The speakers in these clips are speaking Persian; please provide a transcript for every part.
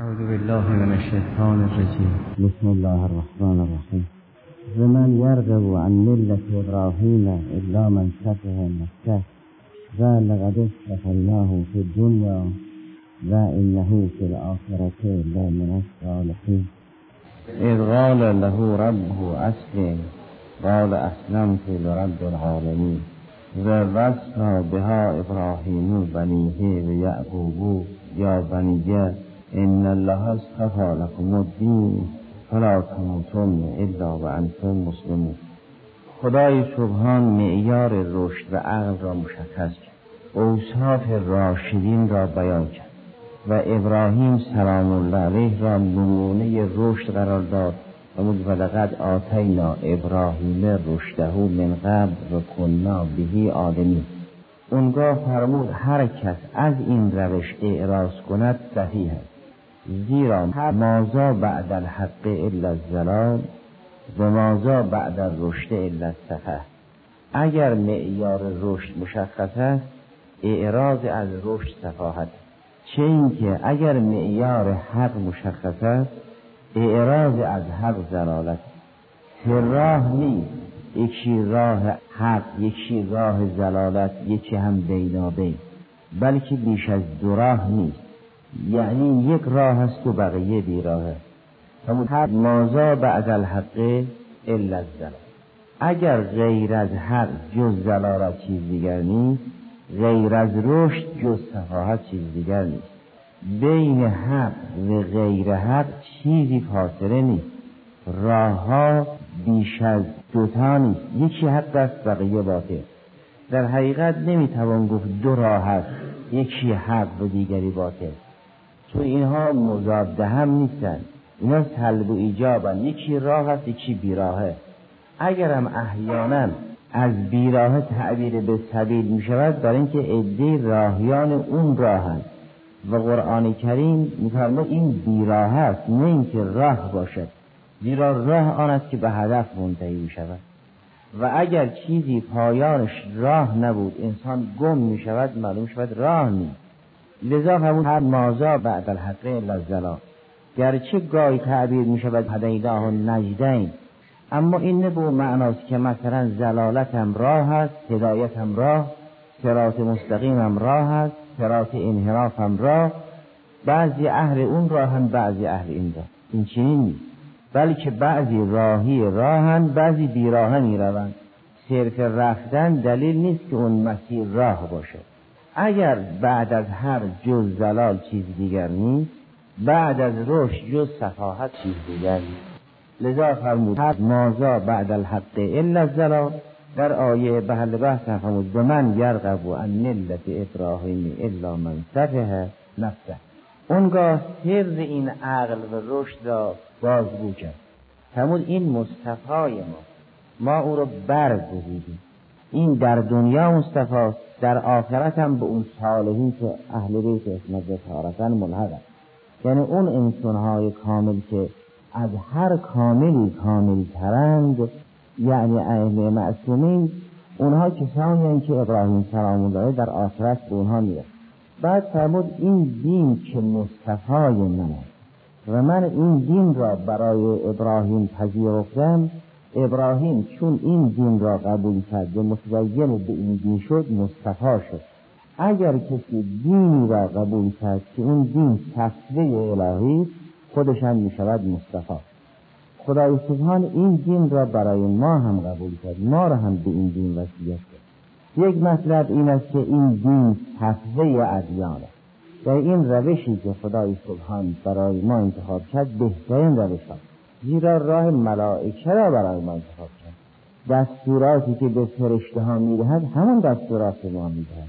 اعوذ بالله من الشیطان الرجیم. بسم الله الرحمن الرحیم. ومن یرغب عن ملة ابراهیم الا من سفه نفسه ولقد اصطفیناه فی الدنیا وانه فی الآخرة لمن الصالحین. اذ قال له ربه اسلم قال اسلمت لرب العالمین ووصى بها ابراهیم بنیه ویعقوب یا بنیه ان الله اصطفى لكم الدین فلا تموتن الا وانتم مسلمون. خدای سبحان معیار رشد و عقل را مشخص کرد، اوصاف راشدین را بیان کرد و ابراهیم سلام الله علیه را نمونه رشد قرار داد. ولقد آتینا ابراهیم رشده من قبل و کنا به عالمین. اونگاه فرمود هر کس از این روش اعراض کند صحیح است، زیرا مازا بعد الحق الا الضلال و مازا بعد الرشد الا السفه. اگر معیار رشد مشخص است، اعراض از رشد سفاهت. چه اینکه اگر معیار حق مشخص است، اعراض از حق ضلالت. راه نیست، یکی راه حق، یکی راه ضلالت، یکی هم بینابین، بلکه بیش از دو راه نیست. یعنی یک راه است و بقیه بی راه است. همون مازا بعد الحق الا الضلال. اگر غیر از حق جز ضلالت چیز دیگر نیست، غیر از رشد جز سفاهت چیز دیگر نیست. بین حق و غیر حق چیزی فاصله نیست. راه ها بیش از دوتا نیست، یکی حق است بقیه باطل. در حقیقت نمیتوان گفت دو راه هست، یکی حق و دیگری باطل، تو اینها مضاد هم نیستن، اینا سلب و ایجابن. یکی راه هست یکی بیراهه. اگرم احیانا از بیراهه تعبیر به سبیل می شود، برای اینکه عده راهیان اون راه هست و قرآن کریم می‌فرماید این بیراه است، نه اینکه راه باشد، زیرا راه آن است که به هدف منتهی می شود و اگر چیزی پایانش راه نبود انسان گم می شود، معلوم شود راه نیست. لذا همون هر مازا بعد الحق الا الضلال، گرچه گاهی تعبیر می شود هدیناه النجدین، اما این نه به معناست که مثلا ضلالت هم راه هست، هدایت هم راه، صراط مستقیم هم راه هست، صراط انحراف هم راه، بعضی اهل اون راهن بعضی اهل این راه. این چنین نیست، بلکه بعضی راهی راهن بعضی بیراهه می روند. صرف رفتن دلیل نیست که اون مسیر راه باشه. اگر بعد از هر جز ضلال چیز دیگر نیست، بعد از رشد جز سفاهت چیز دیگر نیست. لذا فرمود مازا بعد الحق الا الضلال. در آیه بحل بحث فرمود و من یرغب عن ملة ابراهیم الا من سفه نفسه. اونگاه سر این عقل و رشد را بازگو کرد. فرمود این مصطفای ما او رو برگزیدیم. این در دنیا مصطفی، در آخرت هم به اون صالحین که اهل بیت اسمت بشارتن ملحق است. یعنی اون انسانهای کامل که از هر کاملی کامل ترند، یعنی ائمه معصومین، اونها کسانی هستند که ابراهیم سلام الله در آخرت به اونها میرسد. بعد فرمود این دین که مصطفای من است و من این دین را برای ابراهیم پذیرفتم. ابراهیم چون این دین را قبول کرد و متدین به این دین شد، مصطفی شد. اگر کسی دینی را قبول کرد که اون دین صفوه الهی، خودش هم می شود مصطفی. خدای سبحان این دین را برای ما هم قبول کرد، ما را هم به این دین وصیت کرد. یک مطلب این است که این دین صفوه ادیان است، در این روشی که خدای سبحان برای ما انتخاب کرد بهترین روش است، زیرا راه ملائکه را برای ما انتخاب کرد. دستوراتی که به فرشته ها میدهد همون دستورات ما میدهد.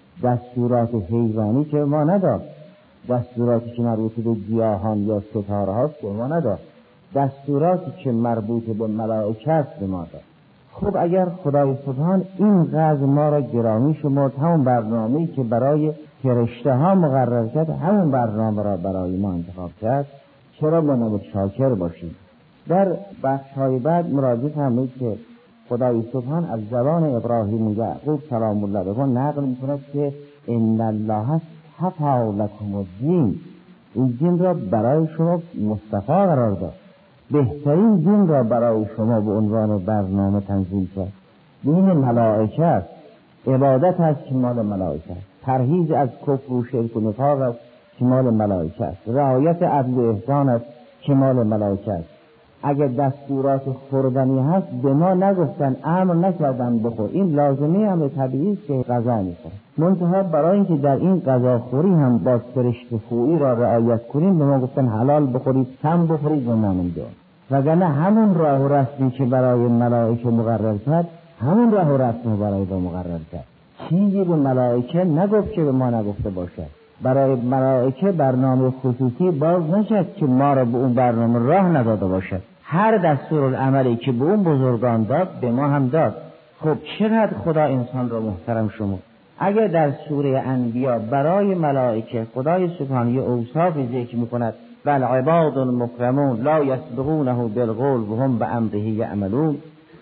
دستورات حیوانی که ما نداد، دستوراتی که مربوط به گیاهان یا ستاره هاست که ما نداد، دستوراتی که مربوط به ملائکه است به ما داد. خب اگر خدای سبحان این قدر ما را گرامی شمرد، همون برنامه‌ای که برای فرشته ها مقرر کرد همون برنامه را برای ما انتخاب کرد، چرا ما نباید شاکر باشیم؟ در بخش‌های بعد مراجعه فرمود که خدای سبحان از زبان ابراهیم و یعقوب سلام الله علیهما نقل می‌کند که ان الله اصطفی لکم الدین، این دین را برای شما مصطفی قرار داد، بهترین دین را برای شما به عنوان برنامه تنظیم کرد. دین ملائکه است، عبادت است که مال ملائکه است، پرهیز از کفر و شرک و نفاق است که مال ملائکه است، رعایت عدل و احسان است که مال ملائکه است. اگر دستورات خوردنی هست به ما نگفتن، امر نکردن بخور، این لازمه امر طبیعی است که غذا میخوره. منتها برای اینکه در این غذاخوری هم باز فرشته خویی را رعایت کنیم به ما گفتن حلال بخورید، کم بخورید و نمیدون. وگرنه همون راه و رسمی که برای ملائکه مقرر کرد همون راه و رسمی برای ما مقرر کرد. چیزی به ملائکه نگفت که به ما نگفته باشد. برای ملائکه برنامه خصوصی باز نشد که ما را به اون برنامه راه نداده باشد. هر دستورالعملی که به اون بزرگان داد به ما هم داد. خب چقدر خدا انسان را محترم شما. اگر در سوره انبیاء برای ملائکه خدای سبحانه اوصاف ذکر میکند، بل عباد مکرمون لا یسبقونه بالقول وهم بامره یعملون،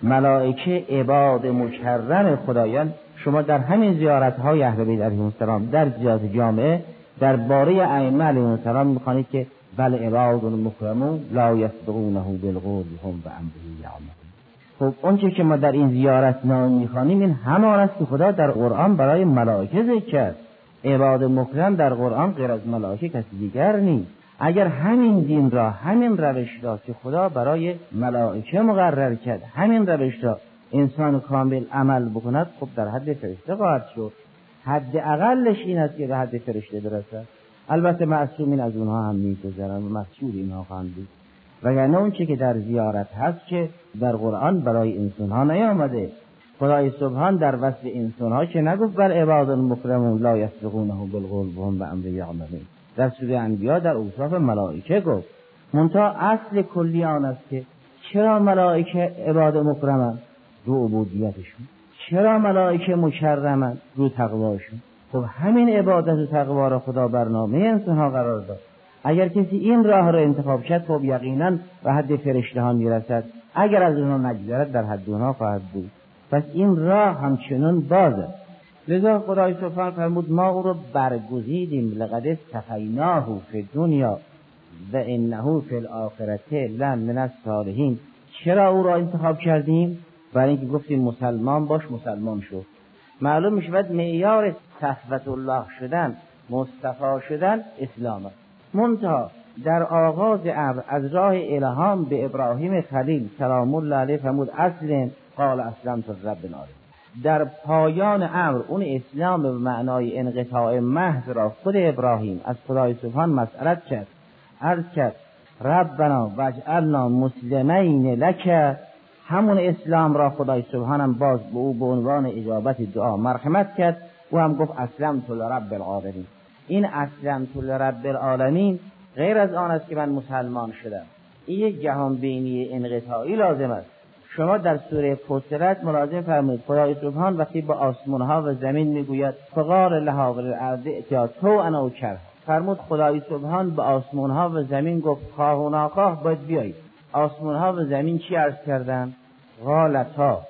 ملائکه عباد مکرم خدایان. شما در همین زیارت‌های اهل بیت علیهم السلام در زیارت جامعه درباره ائمه علیهم السلام می‌خوانید که بل عباد مکرمون لا یسبقونه بالقول وهم بامره یعملون. خب اونچه که ما در این زیارت نام می‌خوانیم این همان است که خدا در قرآن برای ملائکه ذکر کرد. عباد مکرم در قرآن غیر از ملائکه کسی دیگر نیست. اگر همین دین را، همین روش را که خدا برای ملائکه مقرر کرد، همین روش را انسان کامل عمل بکند، خب در حد فرشته خواهد شد. حد اقلش این است که به حد فرشته برسد. البته معصومین از اونها هم می‌گذرند و مسئول اینها خواهند بود. وگرنه اون چه که در زیارت هست که در قرآن برای انسان‌ها نیامده. خدای سبحان در وصف انسان‌ها که نگفت بل عباد مکرمون لا یسبقونه بالقول وهم بامره یعملون، در سوره انبیاء در اوصاف ملائکه گفت. منتها اصل کلی آن است که چرا ملائکه عباد مکرمند؟ رو عبودیتشون. چرا ملائکه مکرمند؟ رو تقواشون. خب همین عبادت و تقوا را خدا برنامه انسان‌ها قرار داد. اگر کسی این راه را انتخاب کرد خب یقینا به حد فرشته ها میرسد، اگر از اونها نگذرد در حد اونها خواهد بود. پس این راه همچنان بازه. لذا خدای سبحانه فرمود ما او را برگزیدیم، لقد استفیناه فی دنیا و انه فی الاخرة لمن الصالحین. چرا او را انتخاب کردیم؟ برای اینکه گفتیم مسلمان باش، مسلمان شو. معلوم میشود معیار صفوت الله شدن، مصطفی شدن اسلام است. منتها در آغاز امر از راه الهام به ابراهیم خلیل سلام الله علیه فرمود اسلم، قال اسلمت لرب العالمین. در پایان امر اون اسلام به معنای انقطاع محض را خود ابراهیم از خدای سبحان مسئلت کرد، عرض کرد ربنا واجعلنا مسلمین لک. همون اسلام را خدای سبحانم باز به او به عنوان اجابت دعا مرحمت کرد. او هم گفت اسلمت لرب العالمین. این اسلمت لرب العالمین غیر از آن است که من مسلمان شدم. این یک جهان بینی انقطاعی لازم است. شما در سوره فصلت ملاحظه فرمایید خدای سبحان وقتی با آسمان ها و زمین میگوید فقال لها وللارض ائتیا طوعا او کرها، فرمود خدای سبحان به آسمان ها و زمین گفت خواه و ناخواه باید بیایید. آسمان ها و زمین چی عرض کردن؟ قالتا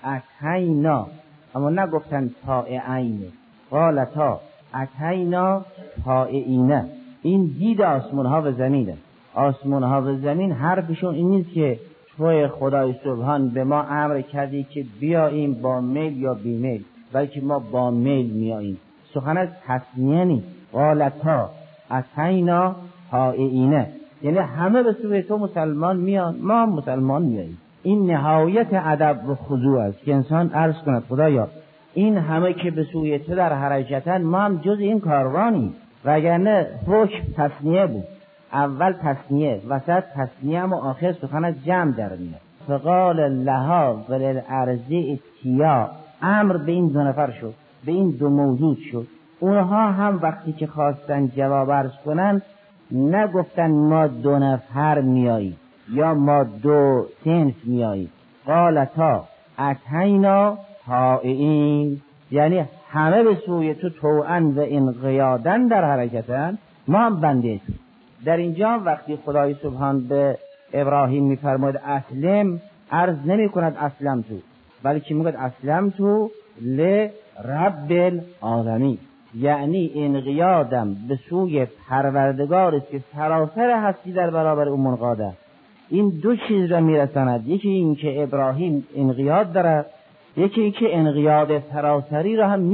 اتینا، اما نگفتن طائعین، قالتا اتینا طائعین. این دید آسمان ها و زمینه. آسمان ها و زمین حرفشون این نیست که توی خدای سبحان به ما امر کردی که بیاییم با میل یا بی میل، بلکه ما با میل میاییم. سخن از تسمیه نیست. قالتا اتینا طائعین، یعنی همه به سوی تو مسلمان میان، ما مسلمان میاییم. این نهایت ادب و خضوع است که انسان عرض کند خدایا این همه که به سوی تو در حرکتن، ما هم جز این کاروانی. وگرنه حکم تسنیه بود، اول تسنیه، وسط تسنیه، اما آخر سخن از جمع در میاد. فقال لها وللارض ائتیا، امر به این دو نفر شد، به این دو موجود شد. اونها هم وقتی که خواستن جواب عرض کنن نگفتن ما دو نفر میاییم یا ما دو صنف میاییم. قالتا اتینا طائعین، یعنی همه به سوی تو طوعا و انقیادا در حرکتن، ما هم بنده تو. در اینجا وقتی خدای سبحان به ابراهیم میفرماید اسلم، عرض نمی کند اسلم تو، بلکه میگوید اسلم تو لرب العالمین. یعنی انقیادم به سوی پروردگار است که سراسر هستی در برابر او منقاده. این دو چیز را میرساند، یکی این که ابراهیم انقیاد دارد، یکی این که انقیاد سراسری را هم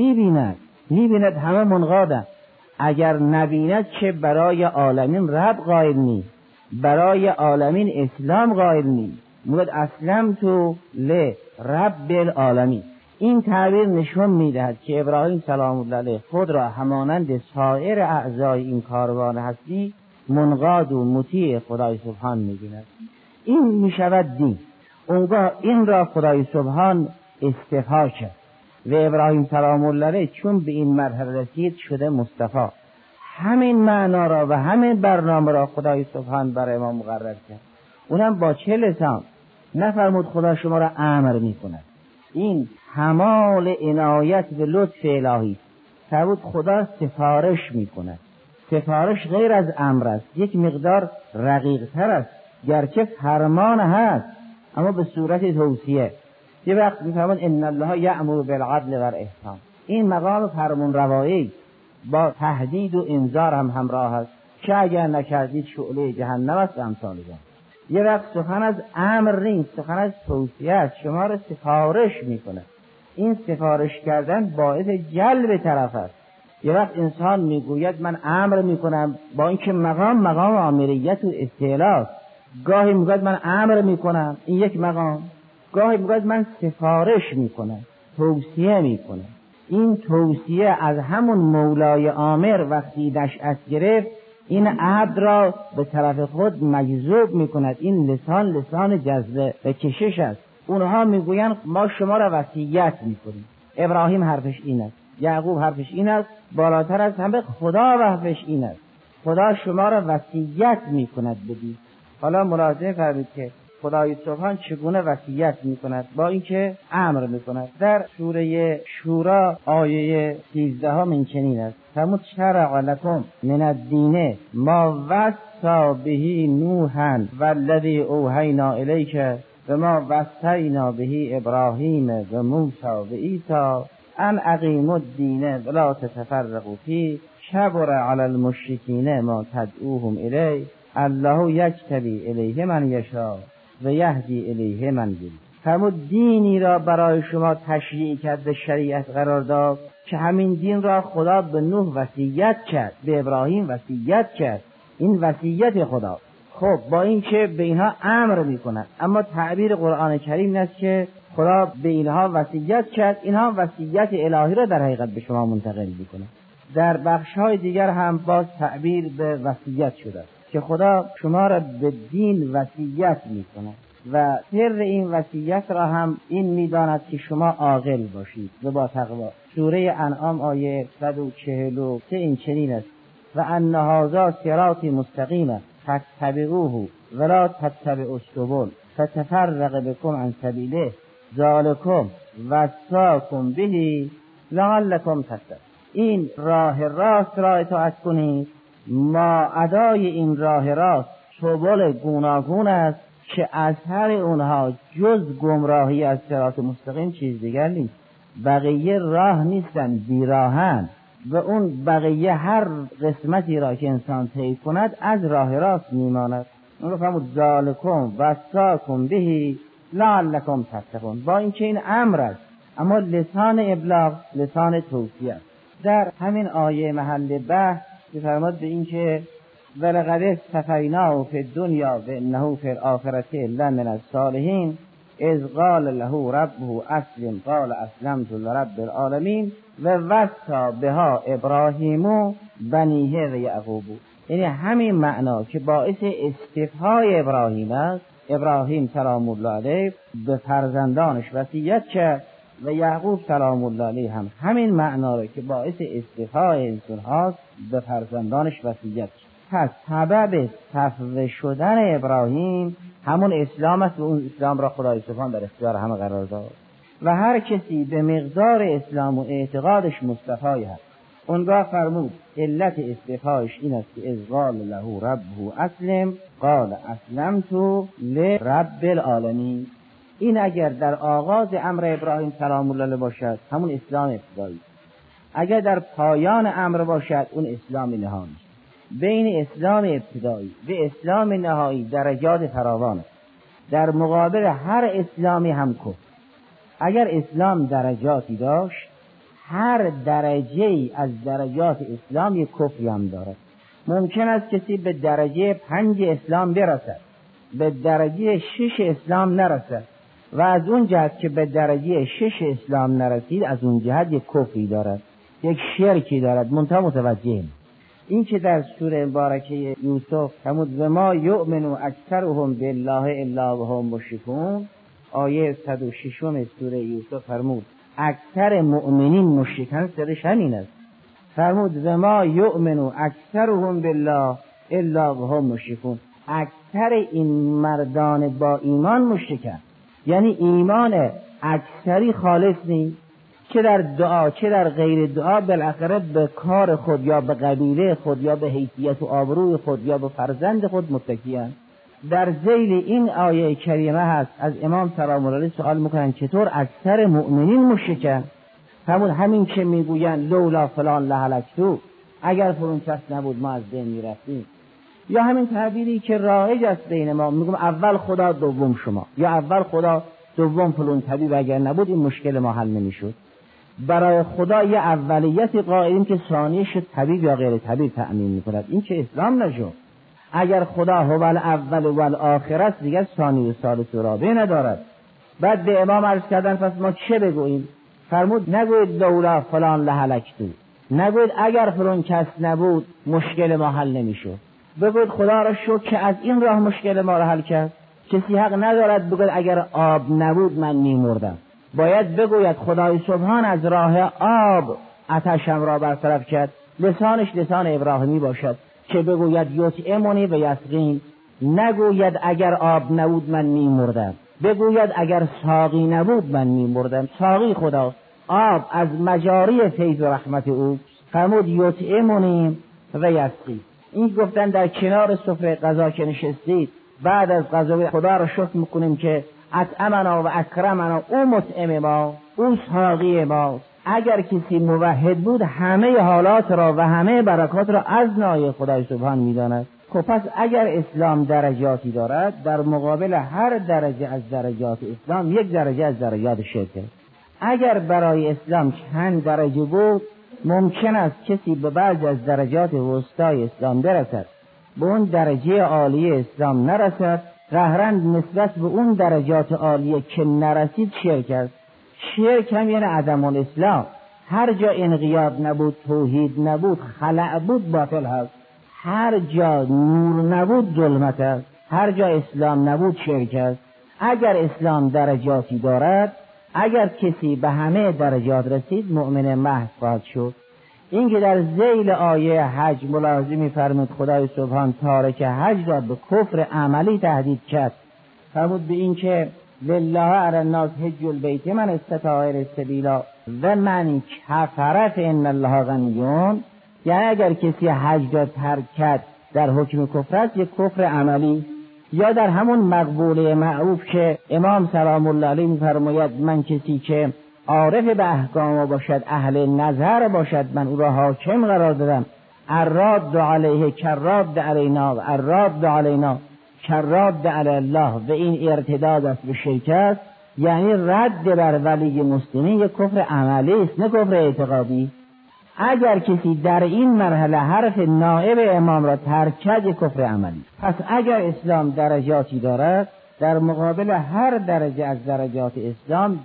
میبیند همه منقادند. اگر نبیند که برای عالمین رب قائل نیست، برای عالمین اسلام قائل نیست. میگوید اسلم تو لرب العالمین. این تعبیر نشون میدهد که ابراهیم سلام الله علیه خود را همانند سایر اعضای این کاروان هستی منقاد و مطیع خدای سبحان می‌بیند. این میشود دین. اونگاه این را خدای سبحان اصطفا کرد و ابراهیم سلام الله علیه چون به این مرحله رسید شده مصطفی. همین معنا را و همین برنامه را خدای سبحان برای ما مقرر کرد. اونم با چه لسان؟ نفرمود خدا شما را امر میکند. این حمال عنایت و لطف الهی. فرمود خدا سفارش میکند. سفارش غیر از امر است، یک مقدار رقیق تر است، گرچه فرمان هست اما به صورت توصیه. یه وقت میفرماد ان الله یأمر بالعدل والاحسان. این مقام فرمان روایی با تهدید و انذار هم همراه است که اگر نکردید شعله جهنم است امثال جهنم. یه وقت سخن از امر نیست، سخن از توصیه است، شما را سفارش میکنه. این سفارش کردن باعث جلب طرف است. یه وقت انسان میگوید من امر میکنم با اینکه مقام آمریت و استعلاء. گاهی میگوید من امر میکنم، این یک مقام. گاهی میگوید من سفارش میکنم، توصیه میکنم. این توصیه از همون مولای آمر وقتی نشأت گرفت این عبد را به طرف خود مجذوب میکند. این لسان جذبه و کشش است. اونها میگویند ما شما را وصیت میکنیم. ابراهیم حرفش این است، یعقوب حرفش این است، بالاتر از همه خدا حرفش این است. خدا شما را وصیت میکند بدید. حالا ملاحظه فرمایید که خدای سبحان چگونه وصیت میکند؟ با اینکه امر میکند. در سوره شورا آیه 13 این چنین است: فرمود شرع لکم من الدین ما وصی به نوحا والذی اوحینا الیک و ما وصینا به ابراهیم و موسی و عیسی ان اقیموا الدین ولا تتفرقوا فیه کبر علی المشرکین ما تدعوهم الیه الله یجتبی الیه من یشاء و یهدی الیه من یرید. فرمود دینی را برای شما تشریع کرد، به شریعت قرار داد که همین دین را خدا به نوح وصیت کرد، به ابراهیم وصیت کرد. این وصیت خدا. خب با این که به اینها امر میکند، اما تعبیر قرآن کریم است که خدا به اینها وصیت کرد، اینها وصیت الهی را در حقیقت به شما منتقل میکنه. در بخش‌های دیگر هم باز تعبیر به وصیت شده که خدا شما را به دین وصیت میکنه و سر این وصیت را هم این میداند که شما عاقل باشید و با تقوا. سوره انعام آیه 143 این چنین است: و ان هذا صراطی مستقیم فاتبعوه ولا تتبعوا السبل فتفرق بكم عن سبیله ذلکم وصاکم به لعلکم تتقون. این راه راست را اطاعت کنید. ما ادای این راه راست سبل گوناگون است که اثر اونها جز گمراهی از صراط مستقیم چیز دیگر نیست. بقیه راه نیستن، بیراهن و اون بقیه هر قسمتی را که انسان طی کند از راه راست میماند. اون رو فرمود ذالکم وصاکم به لعلکم تتقون. با اینکه این امر است اما لسان ابلاغ، لسان توصیه است. در همین آیه محل بحث فرمود به این که ولقد استفیناه فی الدنیا و انه فی الاخرة لمن الصالحین اذ قال له ربه اسلم قال اسلمت لرب العالمین و وصی بها ابراهیم بنیه و یعقوب. یعنی همین معنا که باعث استفهای ابراهیم است. ابراهیم سلام الله علیه به فرزندانش وصیت کرد و یعقوب سلام الله علیه هم همین معنا را که باعث استفهای انسان هاست به فرزندانش وصیت کرد. پس سبب صفوه شدن ابراهیم همون اسلام است و اون اسلام را خدای سبحان در اختیار همه قرار داد و هر کسی به مقدار اسلام و اعتقادش مصطفی هست. اونگاه فرمود علت استفایش این است که اذ قال له ربه اسلم قال اسلمت لرب العالمین. این اگر در آغاز امر ابراهیم سلام الله علیه باشد همون اسلام ابتدایی، اگر در پایان امر باشد اون اسلام نهایی. بین اسلام ابتدایی و اسلام نهایی درجات فراوان است. در مقابل هر اسلامی هم کفر. اگر اسلام درجاتی داشت، هر درجه‌ای از درجات اسلام یک کفری هم دارد. ممکن است کسی به درجه 5 اسلام برسد، به درجه 6 اسلام نرسد و از اون جهت که به درجه 6 اسلام نرسید، از اون جهت یک کفری دارد، یک شرکی دارد. منتها متوجه این که در سوره مبارکه یوسف فرمود و ما یؤمن اکثرهم بالله الا وهم مشرکون، آیه 106 سوره یوسف فرمود اکثر مؤمنین مشرکان، سرش همین است. فرمود و ما یؤمن اکثرهم بالله الا وهم مشرکون، اکثر این مردان با ایمان مشرکن، یعنی ایمان اکثری خالص نیست، چه در دعا چه در غیر دعا بالاخره به کار خود یا به قبیله خود یا به حیثیت و آبروی خود یا به فرزند خود متکی‌اند. در ذیل این آیه کریمه هست از امام سلام الله علیه سوال میکنن چطور اکثر مؤمنین مشرکن؟ همین که میگوین لولا فلان لهلکتو، اگر فلان کس نبود ما از بین میرفتیم. یا همین تعبیری که رایج است بین ما، میگم اول خدا دوم شما، یا اول خدا دوم فلان طبیب، اگر نبود این مشکل ما حل نمیشد. برای خدا یه اولیتی قائلیم که ثانیش طبیب یا غیر طبیب تأمین میکند. این که اسلام نشد. اگر خدا هو الاول و الاخر است دیگر ثانی و ثالث و رابع ندارد. بعد به امام عرض کردن پس ما چه بگوییم؟ فرمود نگوید لولا فلان لهلکتو، نگوید اگر فلان کس نبود مشکل ما حل نمیشد. بگوید خدا را شکر که از این راه مشکل ما را حل کرد. کسی حق ندارد بگوید اگر آب نبود من میمردم. باید بگوید خدای سبحان از راه آب آتشم را برطرف کرد. لسانش لسان ابراهیمی باشد که بگوید یطعمنی و یسقین، نگوید اگر آب نبود من میمردم، بگوید اگر ساقی نبود من میمردم. ساقی خداست، آب از مجاری فیض و رحمت او. فرمود یطعمنی و یسقین. این گفتن در کنار سفره غذا که نشستید بعد از غذا خدا را شکر میکنیم که اطعمنا و اکرمنا، او مطعم ما، او ساقی ما. اگر کسی موحد بود همه حالات را و همه برکات را از نای خدای سبحان میداند. خب پس اگر اسلام درجاتی دارد، در مقابل هر درجه از درجات اسلام یک درجه از درجات شرک است. اگر برای اسلام چند درجه بود، ممکن است کسی به بعض از درجات وسطای اسلام برسد، به اون درجه عالی اسلام نرسد. قهرند نسبت به اون درجات عالیه که نرسید شرک است. شرک هم یعنی عدم الاسلام. هر جا انقیاد نبود، توحید نبود، خلع بود، باطل هست. هر جا نور نبود، ظلمت است. هر جا اسلام نبود، شرک است. اگر اسلام درجاتی دارد، اگر کسی به همه درجات رسید، مؤمن محض خواهد شد. این که در ذیل آیه حج ملاحظه فرمود خدای سبحان تارک حج را به کفر عملی تهدید کرد. فرمود به این که لله علی الناس حج البیت من استطاع الیه سبیلا و من کفر فان الله غنی. یعنی اگر کسی حج را ترک کرد در حکم کفر است، یک کفر عملی. یا در همون مقبوله معروف که امام سلام الله علیه می‌فرماید من کسی که عارف به احکام باشد، اهل نظر باشد، من او را حاکم قرار دادم. الراد علیه کراد علینا و الراد علینا کراد علی الله، و این ارتداد است به شرک است. یعنی رد بر ولی مسلمین یک کفر عملی است، نه کفر اعتقادی. اگر کسی در این مرحله حرف نائب امام را ترک کرد، یک کفر عملی. پس اگر اسلام درجاتی دارد، در مقابل هر درجه از درجات اسلام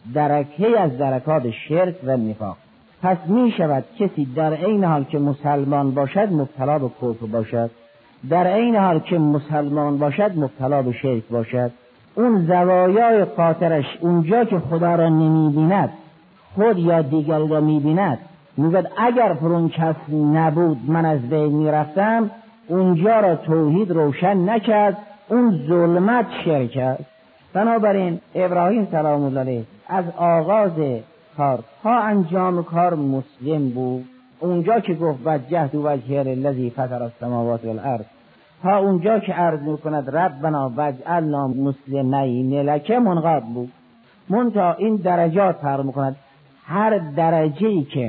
درکه از درکات شرک و نفاق. پس می شود کسی در این حال که مسلمان باشد مبتلا به کفر باشد، در این حال که مسلمان باشد مبتلا به شرک باشد. اون زوایای خاطرش اونجا که خدا را نمی بیند، خود یا دیگری را می بیند، میگوید اگر فرون کس نبود من از بین می رفتم، اونجا را توحید روشن نکرد، اون ظلمت شرک است. بنابراین ابراهیم سلام الله علیه از آغاز کار تا انجام کار مسلم بود. اونجا که گفت وجهت وجهی للذی فطر السماوات والارض، تا اونجا که عرض میکند ربنا وجعلنا مسلمین لک منقاد بود. منتها این درجات فرق میکند. هر درجه‌ای که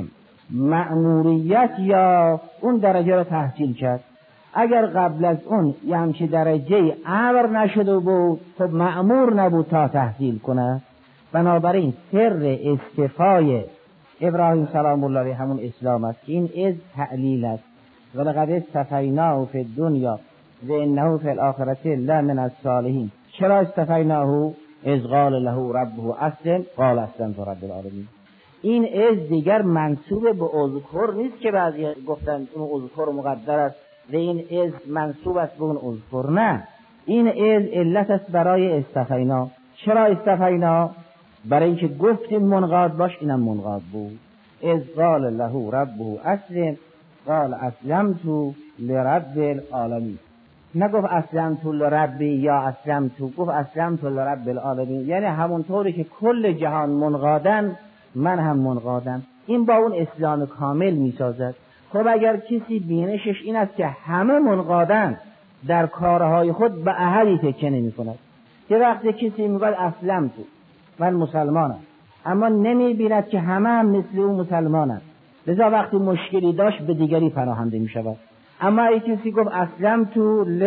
مأموریت یا اون درجه رو تحصیل کرد. اگر قبل از اون یه همچین درجه امر نشده بود خب مأمور نبود تا تحصیل کنه. بنابراین سر استفای ابراهیم سلام الله علیه همون اسلام است که این از تعلیل است. ولقد استفیناه فی الدنیا و انه فی الاخرة لمن الصالحین. چرا استفیناه؟ اذ قال له ربه اسلم قال اسلمت رب العالمین. این از دیگر منسوب به اذکر نیست که بعضی گفتن اون اذکر مقدر است و این از منسوب است به اون اذکر. نه، این از علت است برای استفینا. چرا استفینا؟ برای اینکه گفتیم منقاد باش، اینم منقاد بود. اذ قال له ربه اسلم قال اسلمت لرب العالمین. نگفت اسلمت لربی یا اسلمت، گفت اسلمت لرب العالمین. یعنی همونطوری که کل جهان منقادن من هم منقادم. این با اون اسلام کامل میسازد. خب اگر کسی بینشش این است که همه منقادن در کارهای خود به احدی تکیه نمی کند، که وقتی کسی میگه اسلمت من مسلمانم اما نمی بیند که همه هم مثل او مسلمانند، لذا وقتی مشکلی داشت به دیگری پناهنده می شود. اما اگه کسی گفت اسلمت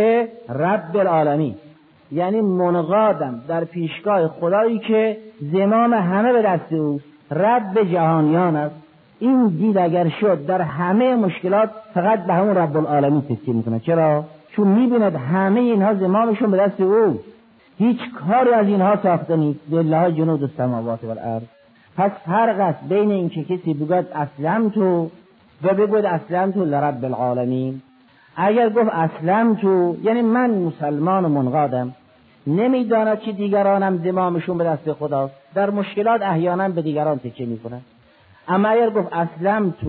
لرب العالمین، یعنی منقادم در پیشگاه خدایی که زمام همه به دست اوست، رب جهانیان است، این دید اگر شد در همه مشکلات فقط به همون رب العالمین تکیه میکنه. چرا؟ چون میبیند همه اینها زمامشون به دست او، هیچ کاری از اینها ساخته نیست. لله جنود السماوات والارض. پس فرق است بین این که کسی بگوید اسلمت و بگوید اسلمت لرب العالمین. اگر گفت اسلمت یعنی من مسلمان و منقادم، نمیداند که دیگرانم زمامشون به دست خداست، در مشکلات احیانا به دیگران تکیه میکنه. اما اگر گفت اسلمت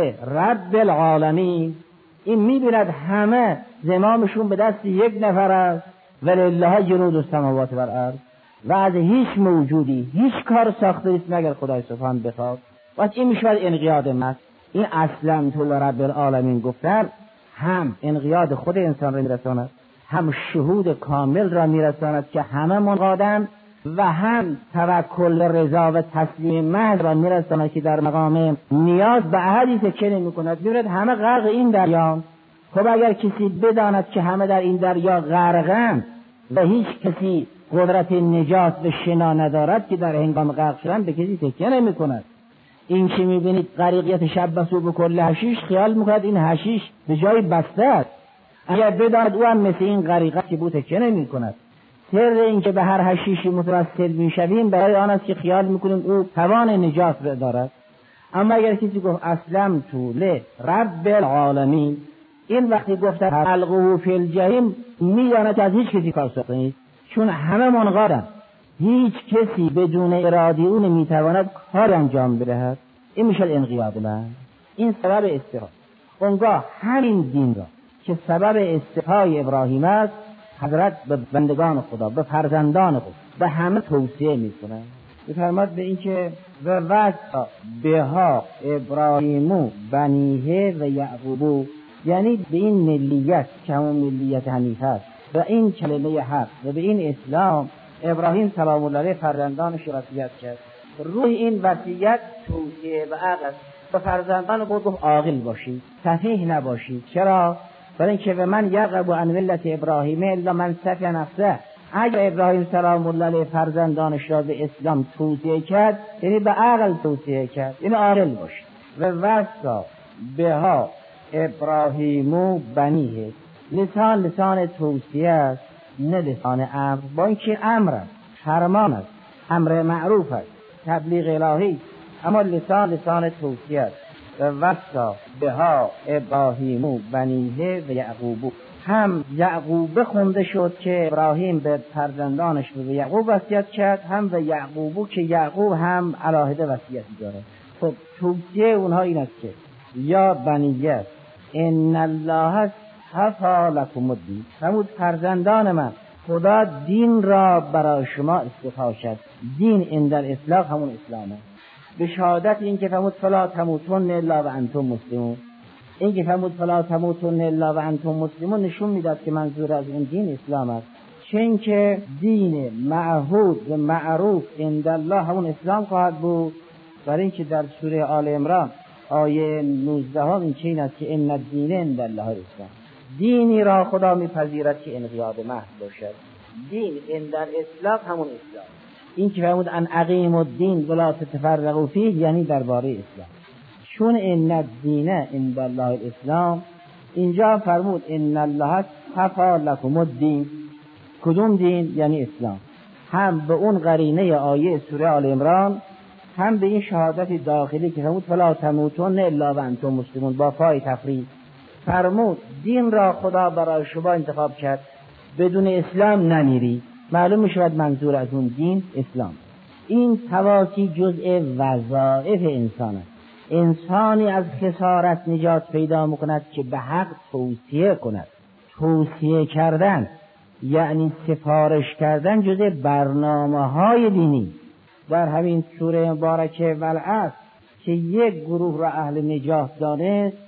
لرب العالمین، این میبیند همه زمامشون به دست یک نفر است. ولله جنود السماوات والارض. و از هیچ موجودی هیچ کار ساخته نیست مگر خدای سبحان بخواد. و این میشود انقیاد محض. این اسلمت لرب العالمین گفتن هم انقیاد خود انسان را میرساند، هم شهود کامل را میرساند که همه منقادند، و هم توکل رضا و تسلیم محض را میرساند که در مقام نیاز به احدی تکیه نمی‌کند، می‌بیند همه غرق این دریا. خب اگر کسی بداند که همه در این دریا غرقند و هیچ کسی قدرت نجات و شنا ندارد که در هنگام غرق شدن به کسی تکیه نمی‌کند. این که می‌بینید غریقیت شبسو به کل حشیش، خیال می‌کند این حشیش به جای بسته است. اگر بداند او هم مثل این غریقه که بود تکیه نمی‌کند. سر این که به هر حشیشی متوسل میشویم برای آن است که خیال میکنیم او توان نجات را دارد. اما اگر کسی گفت اسلمت لرب العالمین، این وقتی گفته القوه فی الجحیم، میداند از هیچ کسی کار ساخته نیست، چون همه منقادند، هیچ کسی بدون اراده او نمیتواند کار انجام بدهد. این میشه انقیاد الله. این سبب استفا. اونگاه همین دین را که سبب استفای ابراهیم است، حضرت به بندگان خدا، به فرزندان خود، به همه توصیه میکنه. بفرماد به این که و وصا بها ابراهیم بنیه و یعقوب، یعنی به این ملیت که همون ملیت حنیفه است، به این کلمه حق و به این اسلام ابراهیم سلام الله علیه فرزندانش وصیت کرد. روی این وصیت توصیه به عقل به فرزندان خود گفت عاقل باشید، سفیه نباشید. چرا؟ برای اینکه به من یرغب عن ملت ابراهیم الا من سفی نفسه. اگر ابراهیم سلام الله علیه فرزندانش را به اسلام توصیه کرد، یعنی به عقل توصیه کرد، این عاقل باشید. و وصا بها ابراهیم بنیه، لسان توصیه است، نه لسان امر. با اینکه امر است، فرمان است، امر معروف است، تبلیغ الهی، اما لسان توصیه است. و وصا بها ابراهیم بنیه و یعقوب. هم یعقوب خونده شد که ابراهیم به فرزندانش به یعقوب وصیت کرد، هم به یعقوب که یعقوب هم علاهده وصیتی داره. خب توصیه اونها این است که یا بنیه ان الله اصطفی لکم الدین، فرمود فرزندان من، خدا دین را برای شما اصطفا کرد. دین عند الاطلاق همون اسلامه. به شهادت این که فرمود فلا تموتن الا و انتم مسلمون، این که فرمود فلا تموتن الا و انتم مسلمون نشون میداد که منظور از اون دین اسلام است، چون که دین معهود و معروف عند الله همون اسلام خواهد بود. برای اینکه در سوره آل عمران آیه 19 این چین است که ان الدین عند الله الاسلام، دینی را خدا میپذیرد که انقیاد محض باشد. دین عند الاسلام همون اسلام. این که فرمود ان اقیم الدین ولا تتفرقوا فیه یعنی درباره اسلام. چون ان الدین عند الله الاسلام، اینجا فرمود ان الله صفا لکم الدین. کدوم دین؟ یعنی اسلام. هم به اون قرینه آیه سوره آل عمران، هم به این شهادت داخلی که فرمود فلا تموتن الا و انتم مسلمون با فای تفرید. فرمود دین را خدا برای شما انتخاب کرد، بدون اسلام نمیری. معلوم میشود منظور از اون دین اسلام. این تواسی جزء وظایف انسان است. انسانی از خسارت نجات پیدا میکند که به حق توصیه کند. توصیه کردن یعنی سفارش کردن جزء برنامه‌های دینی. در همین سوره مبارکه والعصر که یک گروه را اهل نجات دانست،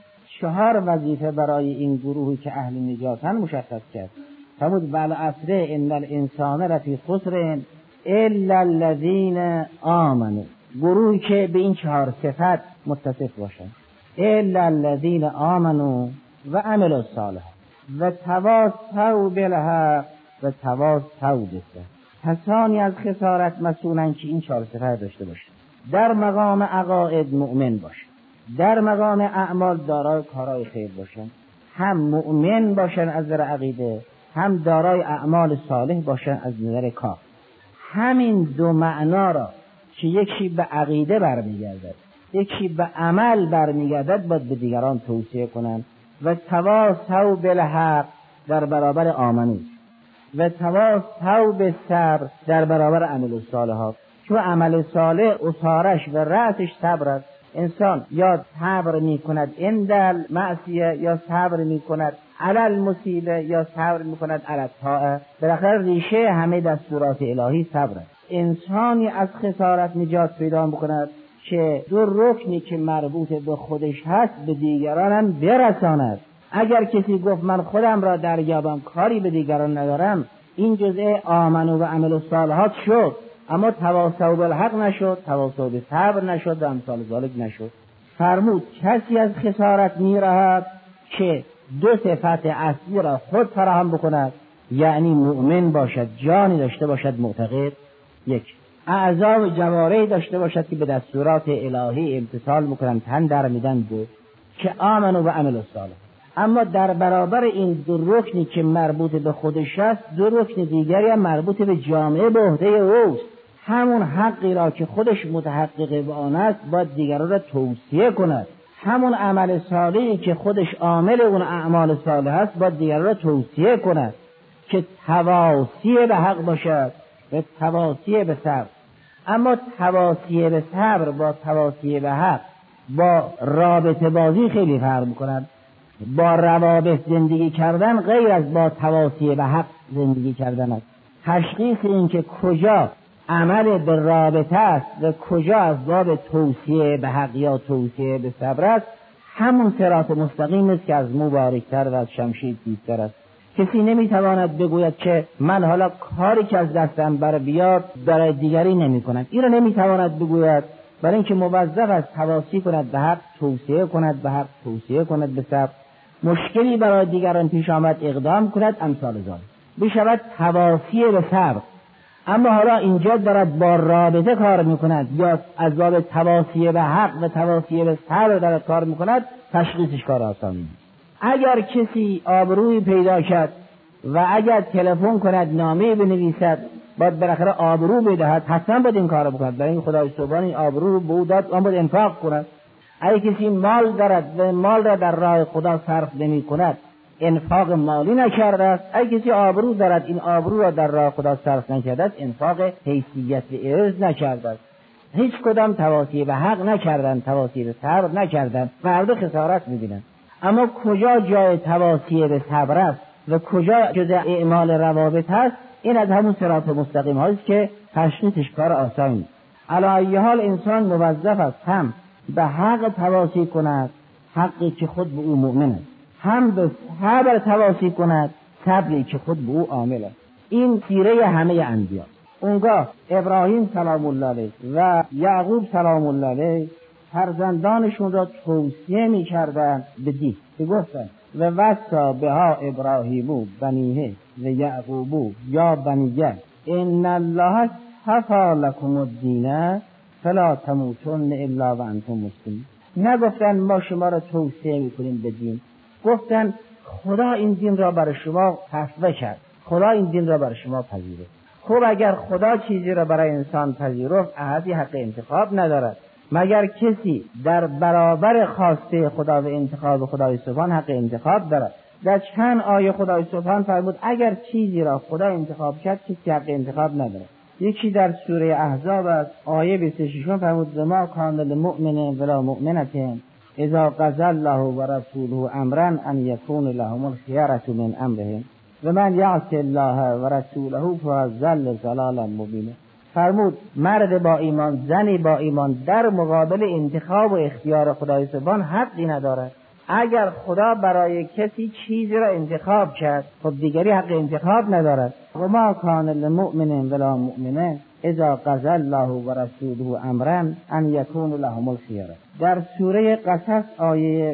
4 وظیفه برای این گروهی که اهل نجاتن مشخص کرد. فرمود والعصر ان الانسان لفی خسر الا الذین آمنوا، گروهی که به این 4 صفت متصف باشند. الا الذین آمنوا و عملوا الصالحات و تواصوا بالحق و تواصوا بالصبر. کسانی از خسارت مسئولن که این 4 صفت داشته باشند. در مقام عقاید مؤمن باشند، در مقام اعمال دارای کارهای خیر باشند، هم مؤمن باشند از نظر عقیده، هم دارای اعمال صالح باشند از نظر کار. همین 2 معنا را که یکی به عقیده برمیگردد، یکی به عمل برمیگردد، باید به دیگران توصیه کنند. و تواصوا بالحق در برابر آمنو و تواصوا بالصبر در برابر عمل الصالحات. چون عمل صالح اصارش و رأسش صبر است. انسان یا صبر می کند عند المعصیه یا صبر می کند علی المصیبه یا صبر می کند علی الطاعه. بالاخره ریشه همه دستورات الهی صبر است. انسانی از خسارت نجات پیدا می‌کند که 2 رکنی که مربوط به خودش هست به دیگران هم برساند. اگر کسی گفت من خودم را دریابم کاری به دیگران ندارم، این جزء آمنو و عمل الصالحات شد، اما تواصوا بالحق نشد، تواصوا بالصبر نشد و امثال ذالک نشد. فرمود کسی از خسارت میرهد که 2 صفت اصلی را خود فراهم بکند، یعنی مؤمن باشد، جانی داشته باشد معتقد، 1 اعضا و جوارح داشته باشد که به دستورات الهی امتثال میکنند، تن در میدن، 2 که آمنو و عمل الصالح. اما در برابر این 2 رکنی که مربوط به خودش است، 2 رکن دیگری هم مربوط به جامعه به عهده اوست. همون حقی را که خودش متحقق به آن است باید دیگران را توصیه کند. همون عمل صالحی که خودش عامل اون اعمال صالح است باید دیگران را توصیه کند که تواصی به حق باشد و تواصی به صبر. اما تواصی به صبر با تواصی به حق با رابطه بازی خیلی فرق می‌کند. با روابط زندگی کردن غیر از با تواصی به حق زندگی کردن است. تشخیص این که کجا عمل به رابطه است و کجا از باب توصیه به حق یا توصیه به صبر است، همون صراط مستقیم است که از مو باریک‌تر و از شمشیر تیزتر است. کسی نمیتواند بگوید که من حالا کاری که از دستم بر بیاد برای دیگری نمی‌کنم. این را نمیتواند بگوید، برای اینکه موظف است تواصی کند به حق، توصیه کند به حق، توصیه کند به صبر. مشکلی برای دیگران پیش آمد اقدام کند، امثال ذالک بشود تواصی به صبر. اما حالا اینجا دارد با رابطه کار میکند یا از باب تواصی به حق و تواصی به صبر دارد کار میکند، تشخیصش کار آسانی نیست. اگر کسی آبروی پیدا کرد و اگر تلفن کند نامه بنویسد باید بالاخره آبرو بدهد، حتما باید این کار بکند. برای این خدای سبحان این آبرو رو به او داد، آن باید انفاق کند. اگر کسی مال دارد و مال را در راه خدا صرف نمی کند، انفاق مالی نکرده است. اگر کسی آبرو دارد، این آبرو را در راه خدا صرف نکرده است، انفاق حیثیت و عرض نکرده است. هیچ کدام تواصی به حق نکردند، تواصی به صبر نکردند، فردا خسارت می‌بینند. اما کجا جای تواصی به صبر است و کجا جزء اعمال روابط است، این از همون صراط مستقیم هاست که تشخیصش کار آسانی نیست. علی ای حال انسان موظف است هم به حق تواصی کند، حقی که خود به او مؤمن است، هم به صبر تواصی کند، صبری که خود به او عامل است. این سیره همه انبیا. اونگاه ابراهیم سلام الله علیه و یعقوب سلام الله علیه فرزندانشون را توصیه می‌کردند به دین که گفتند و وصا بها ابراهیم بنیه و یعقوب یا بنیه ان الله اصطفی لكم الدین فلا تموتن الا وانتم مسلمون. نگفتن ما شما را توصیه می‌کنیم به دین، گفتن خدا این دین را برای شما تصویه کرد، خدا این دین را برای شما پذیرفت. خب اگر خدا چیزی را برای انسان پذیرفت، احدی حق انتخاب ندارد مگر کسی در برابر خواسته خدا و انتخاب خدای سبحان حق انتخاب دارد. در چند آیه خدای سبحان فرمود اگر چیزی را خدا انتخاب کرد کسی حق انتخاب ندارد. یکی در سوره احزاب است، آیه 26 فرمود ما کان للمؤمن ولا مؤمنة اذا قضى الله ورسوله امرا ان يكون لهم الخيرة من امرهم و من یعص الله و رسوله فضل ضلالا مبینا. فرمود مرد با ایمان، زنی با ایمان در مقابل انتخاب و اختیار خدای سبحان حقی ندارد. اگر خدا برای کسی چیزی را انتخاب کرد خب دیگری حق انتخاب ندارد. و ما کان للمؤمن ولا مؤمنه اذا قضى الله و رسوله امرا ان یکون لهم الخیره. در سوره قصص آیه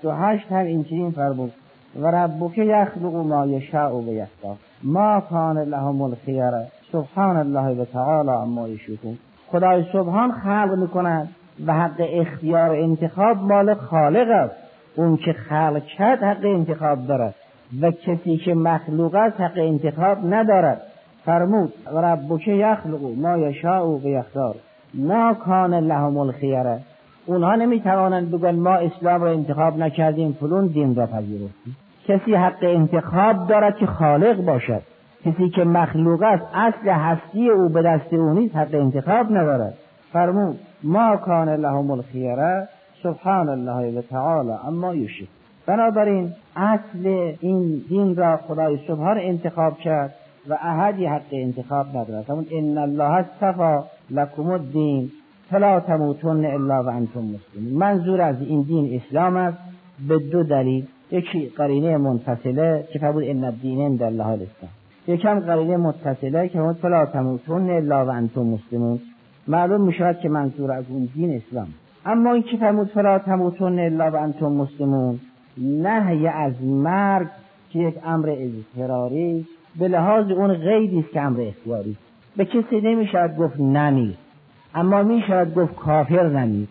68 هم اینجوری فرمود و ربک یخلق ما یشاء و یختار ما کان لهم الخیره سبحان الله و تعالی عما یشرکون. خدای سبحان خلق میکند و حق اختیار انتخاب مال خالق است. اون که خلق کرد حق انتخاب دارد و کسی که مخلوق است حق انتخاب ندارد. فرمود و ربک یخلق ما یشاء و یختار ما کان لهم الخیره. اونها نمیتوانند بگن ما اسلام را انتخاب نکردیم فلان دین را پذیرفتیم. کسی حق انتخاب دارد که خالق باشد. کسی که مخلوق است اصل هستی او به دست او نیست حق انتخاب ندارد. فرمود ما کان لهم الخیره سبحان الله و تعالی اما یشرکون. بنابراین اصل این دین را خدای سبحان انتخاب کرد و احدی حق انتخاب ندارد. فرمود ان الله اصطفی لكم الدین فلا تموتن الا وانتم مسلمون. منظور از این دین اسلام است به دو دلیل. یکی قرینه منفصله که فرمود ان الدین عند الله الاسلام، یکم قرینه متصله که فرمود فلا تموتن الا وانتم مسلمون. معلوم میشود که منظور از اون دین اسلام. اما این که فرمود فلا تموتن الا وانتم مسلمون نهی از مرگ که یک امر اضطراری به لحاظ اون قیدی است که امر اختیاری. به کسی نمیشود گفت نمیر، اما میشود گفت کافر نمیر.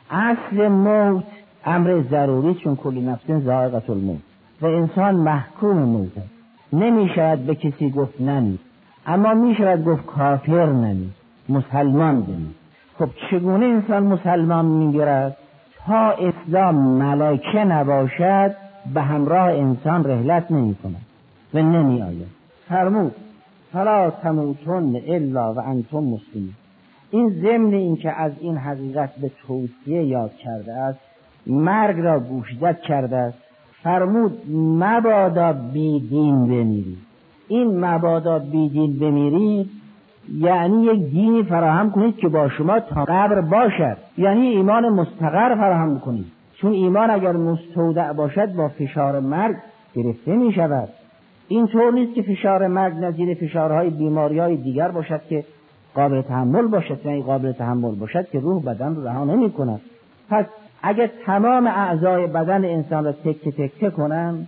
اصل موت امر ضروری چون کل نفس ذائقة الموت و انسان محکوم موت است. نمیشود به کسی گفت نمیر، اما میشود گفت کافر نمیر، مسلمان بمیر. خب چگونه انسان مسلمان میگیرد؟ تا اسلام ملکه نباشد به همراه انسان رحلت نمی کند و نمی آید. فرمود فلا تموتن الا و انتم مسلمون. این ضمن این که از این حقیقت به توصیه یاد کرده است، مرگ را گوشزد کرده است. فرمود مبادا بی دین بمیرید. این مبادا بی دین بمیرید یعنی یک دینی فراهم کنید که با شما تا قبر باشد، یعنی ایمان مستقر فراهم کنید. چون ایمان اگر مستودع باشد با فشار مرگ گرفته می شود. این طور نیست که فشار مرگ نظیر فشارهای بیماریهای دیگر باشد که قابل تحمل باشد، یعنی قابل تحمل باشد که روح بدن رو رها نمی کند. پس اگر تمام اعضای بدن انسان را تکه تکه کنن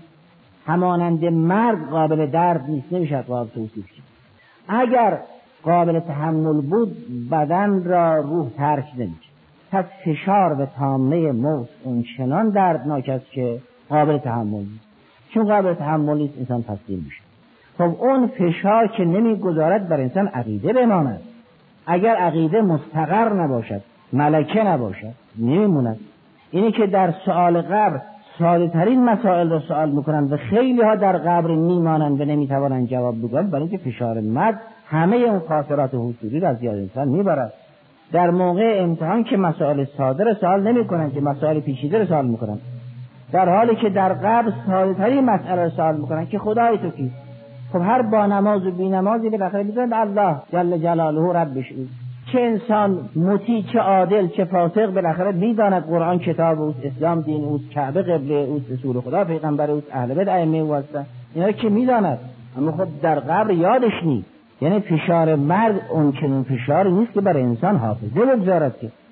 همانند مرگ قابل درد نیست، نمیشد قابل توصیف شد. اگر قابل تحمل بود بدن را روح ترک نمیشه. پس فشار به تامه موت اون چنان دردناک است که قابل تحمل نیست. چون قابل تحمل نیست انسان تسلیم میشه. خب اون فشار که نمیگذارد بر انسان عقیده بماند. اگر عقیده مستقر نباشد، ملکه نباشد، نمیموند. اینی که در سؤال قبر ساده ترین مسائل را سوال میکنند و خیلی ها در قبر میمانند و نمیتوانند جواب بگویند، برای اینکه فشار مرگ همه اون خاطرات حضوری را از یاد انسان میبرد. در موقع امتحان که مسائل ساده را سوال نمیکنند که مسائل پیچیده را سوال میکنند، در حالی که در قبر ساده ترین مسئله را سوال میکنند که خدای تو کیست. خب هر با نماز و بی نمازی بالاخره میگویند الله جل جلاله ربش اوست. چه انسان مطیع، چه عادل، چه فاسق بالاخره میداند قرآن کتاب اوست، اسلام دین اوست، کعبه قبله اوست، رسول خدا پیغمبر اوست، اهل بیت ائمه اوست. اینا که میداند، اما خب در قبر یادش نیست. یعنی فشار مرگ اون چنین فشاری نیست که برای انسان حافظه بگذارد که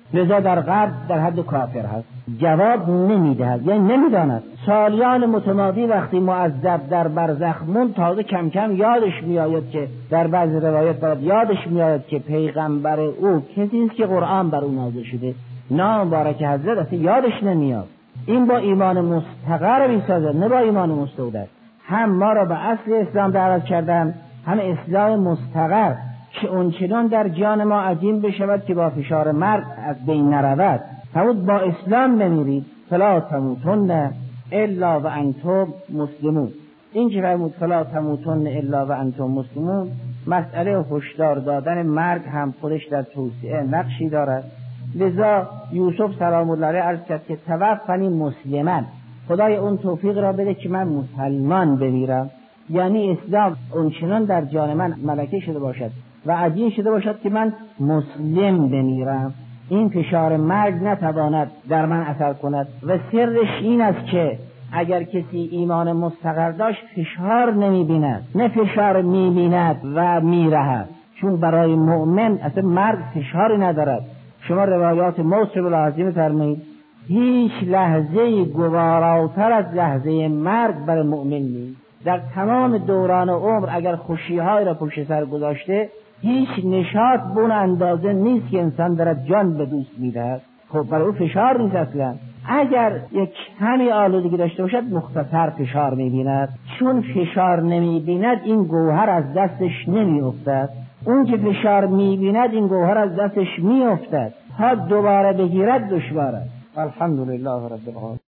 لذا در غرب در حد کافر هست، جواب نمیدهد، یعنی نمیداند. سالیان متمادی وقتی معذب در برزخ موند، تازه کم کم یادش میآید که در بعض روایات برات یادش میآید که پیغمبر او کسی است که قرآن بر او نازل شده، نام مبارک حضرت اصلا یادش نمیاد. این با ایمان مستقر میسازد، نه با ایمان مستودع. هم ما را به اصل اسلام دعوت کردن، هم اسلام مستقر که اونچنان در جان ما عظیم بشود که با فشار مرگ از بین نرود. فرمود با اسلام بمیرید، فلا تموتن الا و انتم مسلمون. این که فرمود فلا تموتن الا و انتم مسلمون، مسئله هشدار دادن مرگ هم خودش در توسعه نقشی دارد. لذا یوسف سلام الله علیه عرض کرد که توفنی مسلماً، خدای اون توفیق را بده که من مسلمان بمیرم، یعنی اسلام اونچنان در جان من ملکه شده باشد و عجین شده باشد که من مسلم بمیرم، این فشار مرگ نتواند در من اثر کند. و سرش این است که اگر کسی ایمان مستقر داشت فشار نمی‌بیند، نه فشار می‌بیند و می‌رهد، چون برای مؤمن اصلا مرگ فشاری ندارد. شما روایات موسی العظیم فرمایید هیچ لحظه‌ای گواراتر از لحظه مرگ برای مؤمن نیست. در تمام دوران عمر اگر خوشی‌های را پشت سر گذاشته، هیچ نشاط به اون اندازه نیست که انسان دارد جان به دوست می‌دهد. خب برای او فشار نیست اصلا. اگر یک کمی آلودگی داشته باشد مختصر فشار می‌بیند، چون فشار نمی‌بیند این گوهر از دستش نمی‌افتد. اون که فشار می‌بیند این گوهر از دستش می‌افتد، تا دوباره بگیرد دشوار است. الحمدلله رب العالمین.